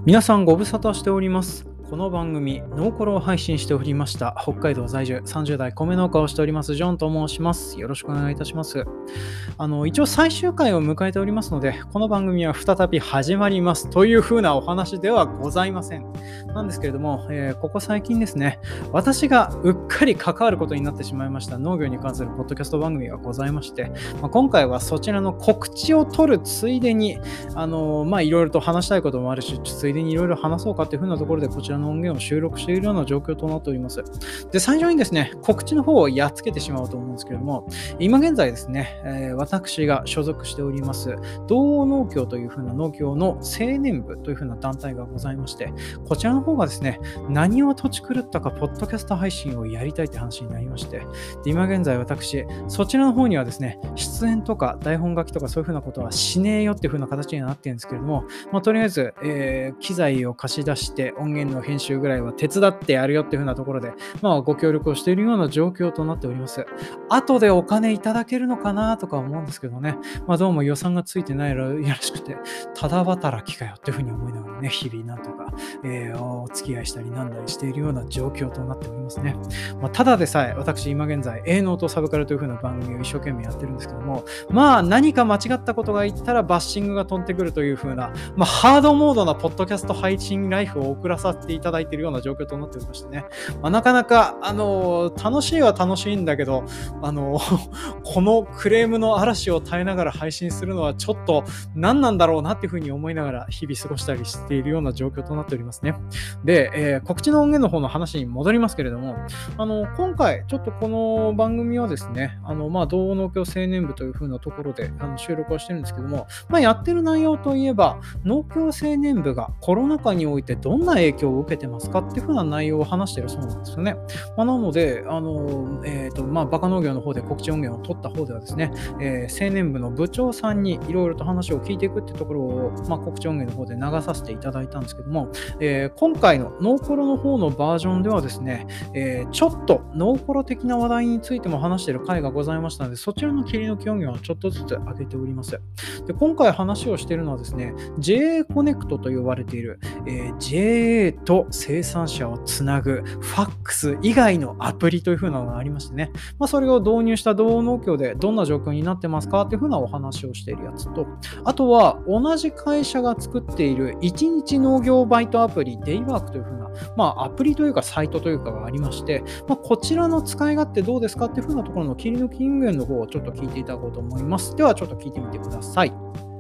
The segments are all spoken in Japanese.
皆さんご無沙汰しております。この番組ノーコロを配信しておりました北海道在住30代米農家をしておりますジョンと申します。よろしくお願いいたします。一応最終回を迎えておりますので、この番組は再び始まりますという風なお話ではございません。なんですけれども、ここ最近ですね、私がうっかり関わることになってしまいました農業に関するポッドキャスト番組がございまして、今回はそちらの告知を取るついでにいろいろと話したいこともあるし、ついでにいろいろ話そうかという風なところでこちらの音源を収録しているような状況となっております。で、最初にですね、告知の方をやっつけてしまおうと思うんですけれども、今現在ですね、私が所属しております道央農協という風な農協の青年部という風な団体がございまして、こちらの方がですね、何を土地狂ったかポッドキャスト配信をやりたいって話になりまして、で今現在私そちらの方にはですね、出演とか台本書きとかそういう風なことはしねえよっていう風な形になっているんですけれども、とりあえず、機材を貸し出して音源の編集ぐらいは手伝ってやるよっていう風なところで、ご協力をしているような状況となっております。後でお金いただけるのかなとか思うんですけどね、どうも予算がついてないらしくて、ただ働きかよっていう風に思いながらね、日々なんとか、お付き合いしたりなんだりしているような状況となっておりますね。ただでさえ私今現在営農とサブカルという風な番組を一生懸命やってるんですけども、何か間違ったことが言ったらバッシングが飛んでくるという風な、ハードモードなポッドキャスト配信ライフを送らさせていただいているような状況となっておりましてね、なかなか楽しいは楽しいんだけど、このクレームの嵐を耐えながら配信するのはちょっと何なんだろうなっていう風に思いながら日々過ごしたりしているような状況となっておりますね。で、告知の音源の方の話に戻りますけれども、今回ちょっとこの番組はですね、道央農協青年部という風なところで収録をしてるんですけども、やってる内容といえば農協青年部がコロナ禍においてどんな影響を受けてますかっていう風な内容を話しているそうなんですよね。なのでバカ農業の方で告知音源を取った方ではですね、青年部の部長さんにいろいろと話を聞いていくっていうところを、告知音源の方で流させていただいたんですけども、今回のノーコロの方のバージョンではですね、ちょっとノーコロ的な話題についても話している回がございましたので、そちらの切り抜き音源はちょっとずつ上げております。で、今回話をしているのはですね、JA コネクトと呼ばれている、JA と生産者をつなぐファックス以外のアプリという風なのがありましてね、それを導入した道央農協でどんな状況になってますかっていう風なお話をしているやつと、あとは同じ会社が作っている1日農業バイトアプリデイワークという風なアプリというかサイトというかがありまして、こちらの使い勝手どうですかっていう風なところの切り抜き音源の方をちょっと聞いていただこうと思います。ではちょっと聞いてみてください。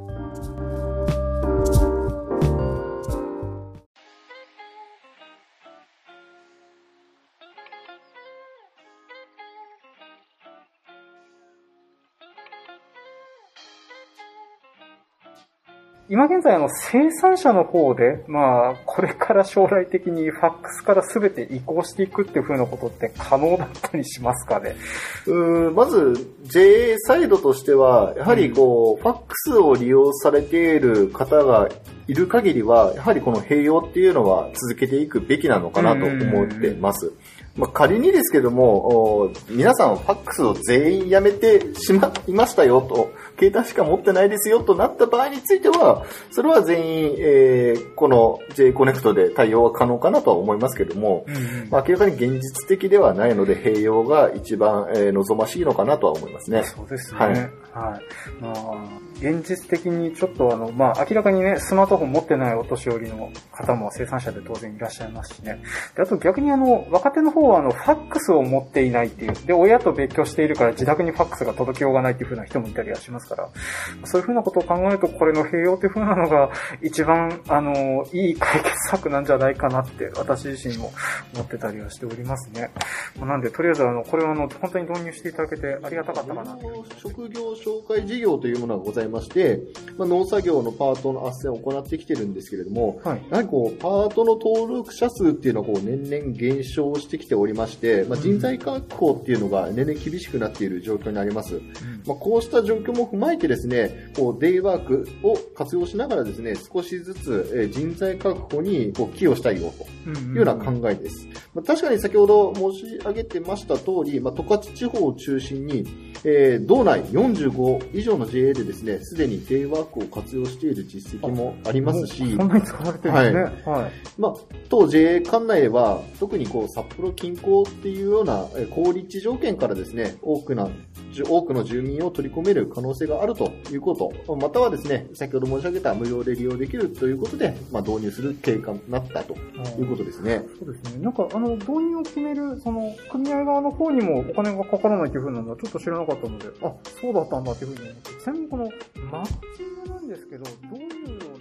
今現在生産者の方で、これから将来的にファックスから全て移行していくっていう風なことって可能だったりしますかね？ まず JA サイドとしては、やはりファックスを利用されている方がいる限りは、やはりこの併用っていうのは続けていくべきなのかなと思っています。仮にですけども、皆さんファックスを全員やめてしまいましたよと、携帯しか持ってないですよとなった場合については、それは全員、この J コネクトで対応は可能かなとは思いますけども、明らかに現実的ではないので、併用が一番、望ましいのかなとは思いますね。 そうですね。現実的にちょっと明らかにね、スマートフォン持ってないお年寄りの方も生産者で当然いらっしゃいますしね。で、あと逆に若手の方はファックスを持っていないっていう。で、親と別居しているから自宅にファックスが届きようがないっていう風な人もいたりはしますから、そういう風なことを考えると、これの併用っていう風なのが一番、いい解決策なんじゃないかなって私自身も思ってたりはしておりますね。なんで、とりあえずこれは本当に導入していただけてありがたかったかな。 職業紹介事業というものがございまして、農作業のパートの斡旋を行ってきてるんですけれども、やはりパートの登録者数っていうのは年々減少してききておりまして、人材確保っていうのが年々厳しくなっている状況にあります。こうした状況も踏まえてですね、デイワークを活用しながらですね、少しずつ人材確保に寄与したいよというような考えです。確かに先ほど申し上げてました通り、十勝地方を中心に、道内45以上の JA でですね、すでにデイワークを活用している実績もありますし、 そんなに使われてるんですね。はい。 当 JA 管内では、特に札幌近郊っていうような高立地条件からですね、多くの住民を取り込める可能性があるということ、またはですね、先ほど申し上げた無料で利用できるということで、導入する経過になったということですね。 そうですね。導入を決める、組合側の方にもお金がかからないというふうなのはちょっと知らなかったので、そうだったんだというふうに思って、ちなみにマッチングなんですけど、どういうような形で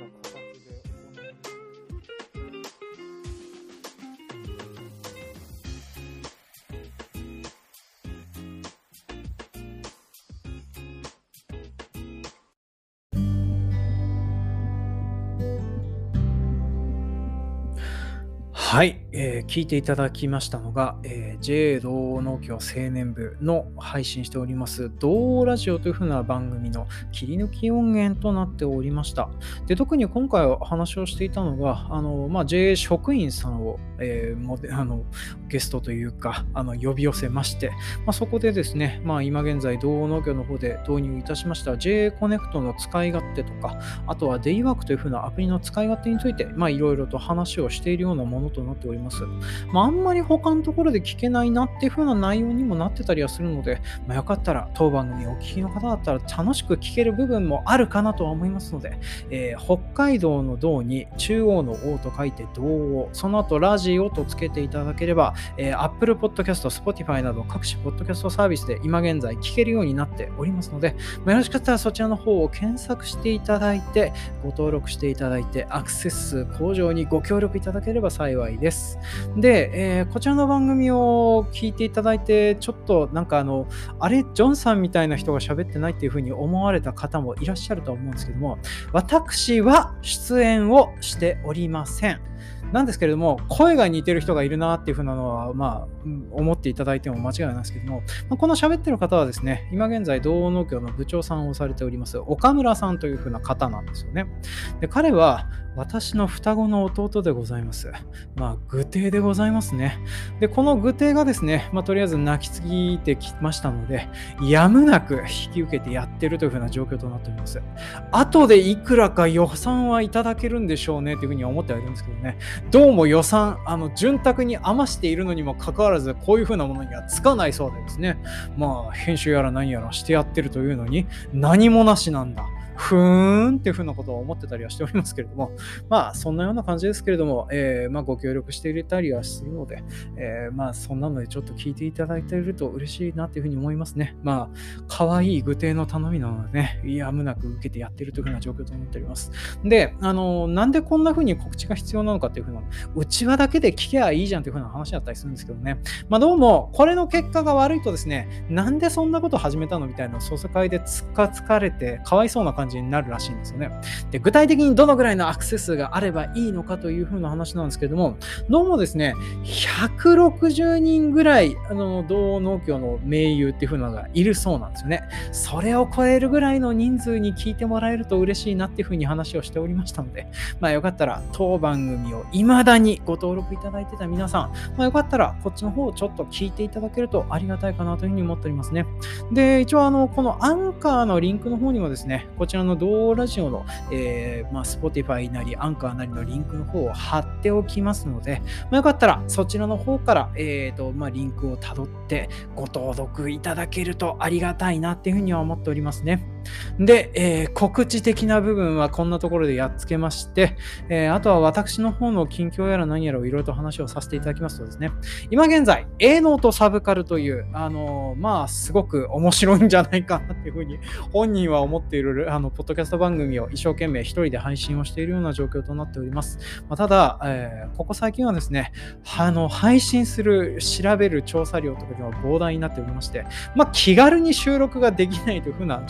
はい、聞いていただきましたのが、JA 道央農協青年部の配信しております道央ラジオというふうな番組の切り抜き音源となっておりました。で、特に今回お話をしていたのがJA 職員さんを、ゲストというか呼び寄せまして、そこでですね、今現在道央農協の方で導入いたしました JA コネクトの使い勝手とか、あとはデイワークというふうなアプリの使い勝手についていろいろと話をしているようなものとなっております。あんまり他のところで聞けないなっていう風な内容にもなってたりはするので、よかったら当番組をお聞きの方だったら楽しく聞ける部分もあるかなとは思いますので、北海道の道に中央の王と書いて道央、その後ラジオとつけていただければ、Apple Podcast、Spotify など各種ポッドキャストサービスで今現在聞けるようになっておりますので、よろしかったらそちらの方を検索していただいて、ご登録していただいて、アクセス数向上にご協力いただければ幸いです。で、こちらの番組を聞いていただいて、ちょっとあれ、ジョンさんみたいな人が喋ってないっていう風に思われた方もいらっしゃると思うんですけども、私は出演をしておりません。なんですけれども、声が似てる人がいるなっていう風なのは、思っていただいても間違いないですけども、この喋ってる方はですね、今現在道央農協の部長さんをされております岡村さんという風な方なんですよね。で、彼は私の双子の弟でございます。愚弟でございますね。で、この愚弟がですね、とりあえず泣きついてきましたので、やむなく引き受けてやってるという風な状況となっております。後でいくらか予算はいただけるんでしょうねという風には思ってはいるんですけどね、どうも予算、潤沢に余しているのにもかかわらず、こういう風なものにはつかないそうでですね、編集やら何やらしてやってるというのに、何もなしなんだ。ふーんっていう風なことを思ってたりはしておりますけれども、そんなような感じですけれども、ご協力していたりはするので、そんなのでちょっと聞いていただいていると嬉しいなという風に思いますね。可愛い具体の頼みなのでね、やむなく受けてやっているという風な状況となっております。で、なんでこんな風に告知が必要なのかっていう風な、うちわだけで聞けばいいじゃんという風な話だったりするんですけどね。どうも、これの結果が悪いとですね、なんでそんなこと始めたのみたいな、総裁会でつかれて、かわいそうな感じになるらしいんですよね。で、具体的にどのぐらいのアクセス数があればいいのかという風な話なんですけれども、どうもですね、160人ぐらい、道央農協の盟友っていう風なのがいるそうなんですよね。それを超えるぐらいの人数に聞いてもらえると嬉しいなっていう風に話をしておりましたので、よかったら当番組を未だにご登録いただいてた皆さん、よかったらこっちの方をちょっと聞いていただけるとありがたいかなという風に思っておりますね。で、一応このアンカーのリンクの方にもですね、こちらの道央ラジオの、Spotify なりアンカーなりのリンクの方を貼っておきますので、よかったらそちらの方から、リンクをたどってご登録いただけるとありがたいなっていうふうには思っておりますね。で、告知的な部分はこんなところでやっつけまして、あとは私の方の近況やら何やらをいろいろと話をさせていただきますとですね、今現在、営農とサブカルという、すごく面白いんじゃないかなっていうふうに本人は思っている、ポッドキャスト番組を一生懸命一人で配信をしているような状況となっております。ただ、ここ最近はですね、配信する、調べる調査量とかでは膨大になっておりまして、気軽に収録ができないというふうな状況が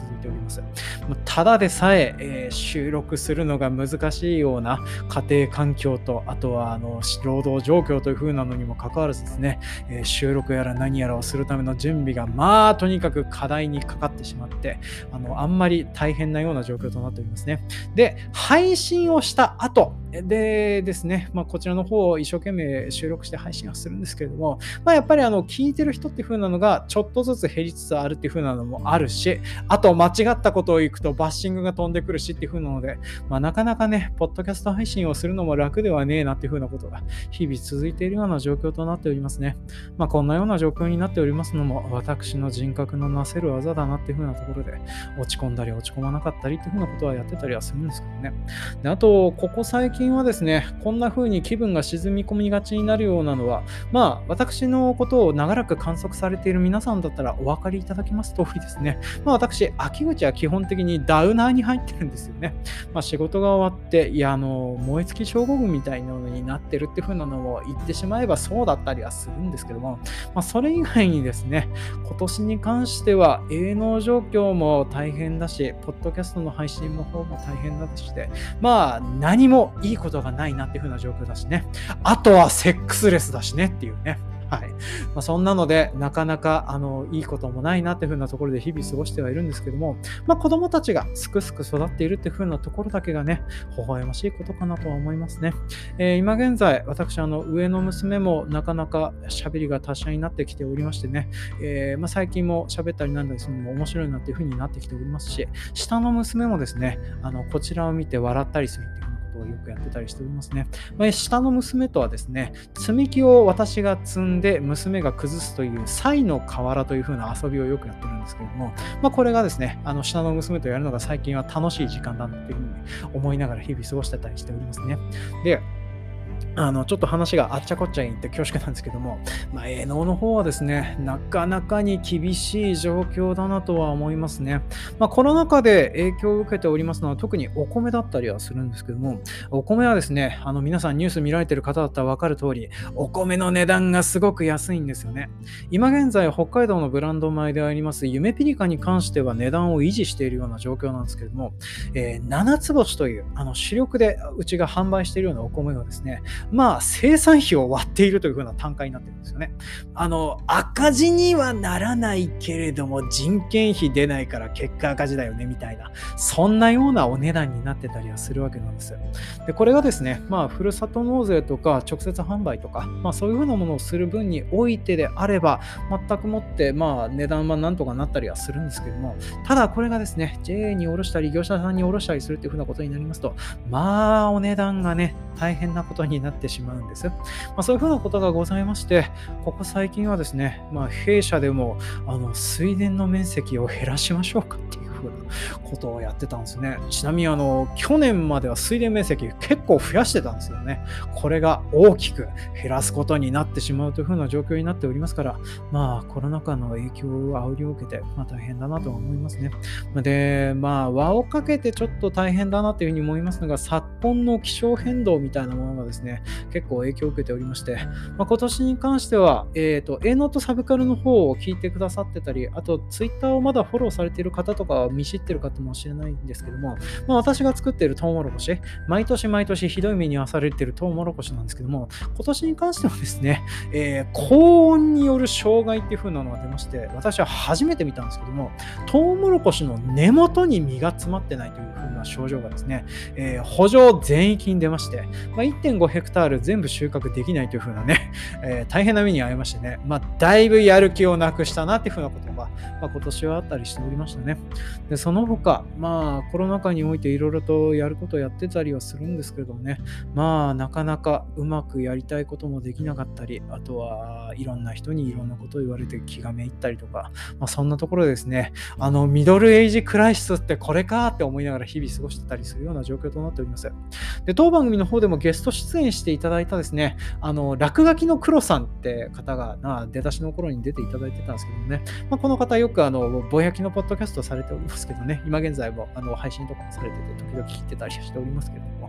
続いております。ただでさえ収録するのが難しいような家庭環境と、あとは労働状況という風なのにもかかわらずですね、収録やら何やらをするための準備がとにかく課題にかかってしまって、あんまり大変なような状況となっておりますね。で、配信をした後でですね、こちらの方を一生懸命収録して配信はするんですけれども、やっぱり聞いてる人っていう風なのがちょっとずつ減りつつあるっていう風なのもあるし、あと間違ったことを言くとバッシングが飛んでくるしっていう風なので、なかなかね、ポッドキャスト配信をするのも楽ではねえなっていう風なことが日々続いているような状況となっておりますね。こんなような状況になっておりますのも、私の人格のなせる技だなっていう風なところで、落ち込んだり落ち込まなかったりっていう風なことはやってたりはするんですけどね。で、あと、ここ最近はですね、こんな風に気分が沈み込みがちになるようなのは、私のことを長らく観測されている皆さんだったらお分かりいただきます通りですね、私、秋口は基本的にダウナーに入ってるんですよね。仕事が終わって、燃え尽き症候群みたいなのになってるっていう風なのを言ってしまえばそうだったりはするんですけども、それ以外にですね、今年に関しては営農状況も大変だし、ポッドキャストの配信の方も大変だしで、何もいいことがないなっていう風な状況だしね。あとはセックスレスだしねっていうね。はい。そんなので、なかなか、いいこともないなっていう風なところで日々過ごしてはいるんですけども、子供たちがすくすく育っているっていう風なところだけがね、微笑ましいことかなとは思いますね。今現在、私、上の娘もなかなか喋りが達者になってきておりましてね、最近も喋ったりなんだりするのも面白いなっていう風になってきておりますし、下の娘もですね、こちらを見て笑ったりするっていうをよくやってたりしておりますね。下の娘とはですね、積み木を私が積んで娘が崩すというサイの河原という風な遊びをよくやってるんですけれども、これがですね、下の娘とやるのが最近は楽しい時間だなっていう風に思いながら日々過ごしてたりしておりますね。で、ちょっと話があっちゃこっちゃいって恐縮なんですけども、営農の方はですね、なかなかに厳しい状況だなとは思いますね。コロナ禍で影響を受けておりますのは特にお米だったりはするんですけども、お米はですね、皆さんニュース見られている方だったら分かる通り、お米の値段がすごく安いんですよね。今現在、北海道のブランド米であります、ゆめぴりかに関しては値段を維持しているような状況なんですけれども、七つ星という主力でうちが販売しているようなお米がですね、生産費を割っているという風な単価になってるんですよね。赤字にはならないけれども人件費出ないから結果赤字だよねみたいな、そんなようなお値段になってたりはするわけなんです。で、これがですね、ふるさと納税とか直接販売とか、そういう風なものをする分においてであれば、全くもって値段はなんとかなったりはするんですけども、ただこれがですね、JA に卸したり業者さんに卸したりするっていう風なことになりますと、お値段がね、大変なことになってしまうんです。そういうふうなことがございまして、ここ最近はですね、弊社でも水田の面積を減らしましょうかっていうふうなことをやってたんですね。ちなみに去年までは水田面積結構増やしてたんですよね。これが大きく減らすことになってしまうというふうな状況になっておりますから、コロナ禍の影響を煽りを受けて、大変だなとは思いますね。で、輪をかけてちょっと大変だなというふうに思いますのが、昨今の気象変動みたいなものがですね、結構影響を受けておりまして、今年に関しては、営農とサブカルの方を聞いてくださってたり、あとツイッターをまだフォローされている方とかは見知っている方もしれないんですけども、私が作っているトウモロコシ、毎年毎年ひどい目に遭わされているトウモロコシなんですけども、今年に関してはですね、高温による障害っていう風なのが出まして、私は初めて見たんですけども、トウモロコシの根元に実が詰まってないという風な症状がですね、圃場全域に出まして、1.5 ヘクタール全部収穫できないという風なね、大変な目に遭いましてね、だいぶやる気をなくしたなっていう風なことが、今年はあったりしておりましたね。で、その他、コロナ禍においていろいろとやることをやってたりはするんですけれどもね、なかなかうまくやりたいこともできなかったり、あとはいろんな人にいろんなことを言われて気がめいったりとか、そんなところでですね、ミドルエイジクライシスってこれかって思いながら日々過ごしてたりするような状況となっております。で、当番組の方でもゲスト出演していただいたですね、落書きの黒さんって方が出だしの頃に出ていただいてたんですけどもね、この方よくぼやきのポッドキャストされておりますけどね、今現在も配信とかもされてて時々聞いてたりしておりますけれども、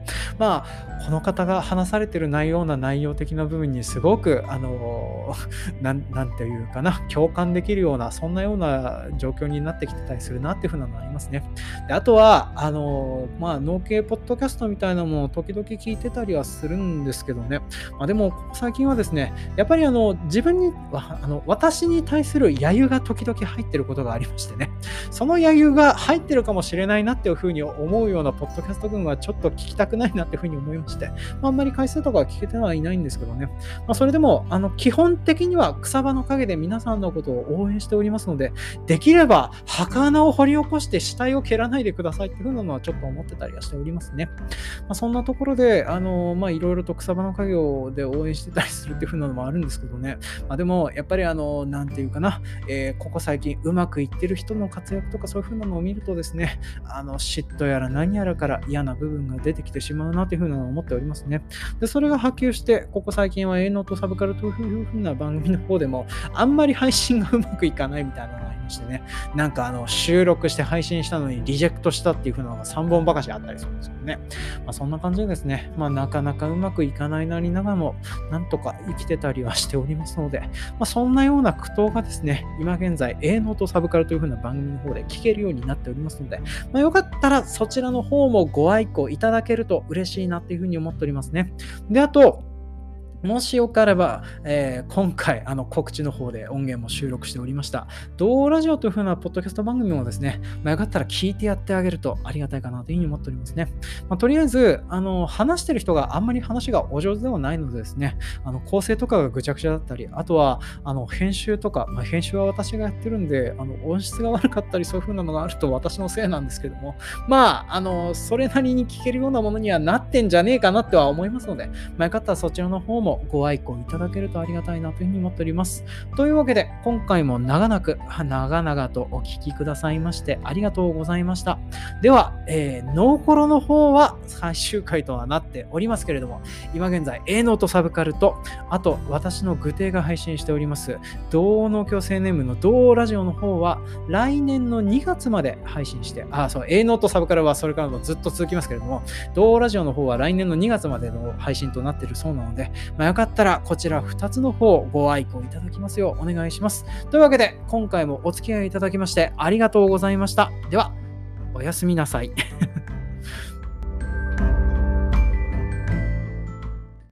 まあ、この方が話されている内容的な部分にすごく、なんていうかな、共感できるような、そんなような状況になってきてたりするなっていうふうなのがありますね。で、あとは、農系ポッドキャストみたいなものを時々聞いてたりはするんですけどね。でも、ここ最近はですね、やっぱり私に対する揶揄が時々入ってることがありましてね。その揶揄が入ってるかもしれないなっていうふうに思うようなポッドキャスト群はちょっと聞きたくないなっていうふうに思いまして、あんまり回数とかは聞けてはいないんですけどね。それでも、基本的には草場の陰で皆さんのことを応援しておりますので、できれば墓穴を掘り起こして死体を蹴らないでくださいっていうふうなのはちょっと思ってたりはしておりますね。そんなところで、いろいろと草場の陰で応援してたりするっていうふうなのもあるんですけどね。でも、やっぱりなんていうかな、ここ最近うまくいってる人の活躍とかそういうふうなのを見るとですね、嫉妬やら何やらから嫌な部分が出てきてしまうなというふうなのを思っておりますね。で、それが波及して、ここ最近は営農とサブカルというふうな番組の方でも、あんまり配信がうまくいかないみたいなのがありましてね、なんか収録して配信したのにリジェクトしたっていうふうなのが3本ばかしあったりするんですよね。そんな感じでですね、なかなかうまくいかないなりながらも、なんとか生きてたりはしておりますので、そんなような苦闘がですね、今現在、営農とサブカルというふうな番組の方で聞けるようになっておりますので、よかったらそちらの方もご愛顧いただけると嬉しいなっていうふうに思っておりますね。で、あと、もしよかれば、今回告知の方で音源も収録しておりました。同ラジオという風なポッドキャスト番組もですね、よかったら聞いてやってあげるとありがたいかなというふうに思っておりますね。とりあえず、話してる人があんまり話がお上手ではないのでですね、構成とかがぐちゃぐちゃだったり、あとは、編集とか、編集は私がやってるんで、音質が悪かったりそういう風なのがあると私のせいなんですけども、それなりに聞けるようなものにはなってんじゃねえかなっては思いますので、よかったらそちらの方もご愛顧いただけるとありがたいなというふうに思っております。というわけで、今回も長々とお聞きくださいましてありがとうございました。では、ノーコロの方は最終回とはなっておりますけれども、今現在、営農とサブカルと、あと私の具体が配信しております、同農協青年部の同ラジオの方は、来年の2月まで配信して、営農とサブカルはそれからもずっと続きますけれども、同ラジオの方は来年の2月までの配信となっているそうなので、よかったらこちら2つの方ご愛顧いただきますようお願いします。というわけで今回もお付き合いいただきましてありがとうございました。ではおやすみなさい。